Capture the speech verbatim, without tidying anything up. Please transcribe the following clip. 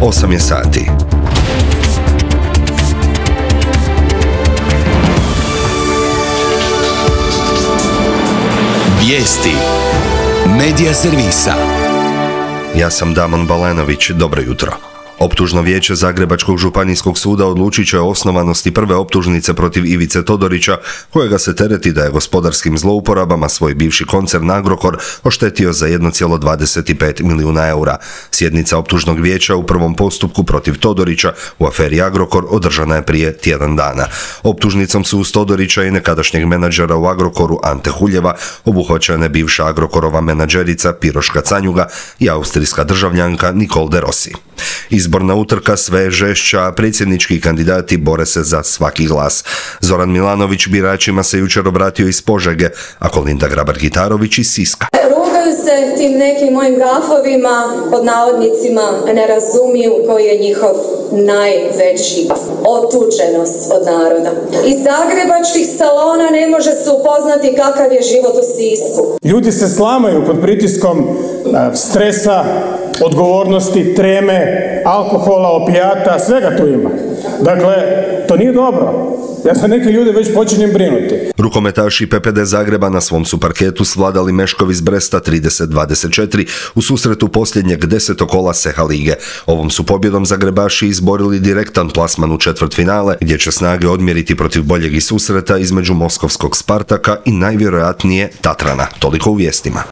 osam je sati. Vijesti Medija servisa. Ja sam Damon Balenović, dobro jutro. Optužno vijeće Zagrebačkog županijskog suda odlučit će o osnovanosti prve optužnice protiv Ivice Todorića, kojega se tereti da je gospodarskim zlouporabama svoj bivši koncern Agrokor oštetio za jedan zarez dvadeset pet milijuna eura. Sjednica optužnog vijeća u prvom postupku protiv Todorića u aferi Agrokor održana je prije tjedan dana. Optužnicom su uz Todorića i nekadašnjeg menadžera u Agrokoru Ante Huljeva obuhvaćene bivša Agrokorova menadžerica Piroška Canjuga i austrijska državljanka Nicole de Rossi. Izborna utrka sve je žešća, a predsjednički kandidati bore se za svaki glas. Zoran Milanović biračima se jučer obratio iz Požege, a Kolinda Grabar-Kitarović iz Siska. Rugaju se tim nekim mojim gafovima, pod navodnicima, ne razumiju koji je njihov najveći otuđenost od naroda. Iz zagrebačkih salona ne može se upoznati kakav je život u Sisku. Ljudi se slamaju pod pritiskom stresa, odgovornosti, treme, alkohola, opijata, svega tu ima. Dakle, to nije dobro. Ja za neke ljude već počinjem brinuti. Rukometaši P P D Zagreba na svom su parketu svladali Meškov iz Bresta trideset dvadeset četiri u susretu posljednjeg desetog kola Seha lige. Ovom su pobjedom Zagrebaši izborili direktan plasman u četvrtfinale, gdje će snage odmjeriti protiv boljeg i susreta između moskovskog Spartaka i najvjerojatnije Tatrana. Toliko u vijestima.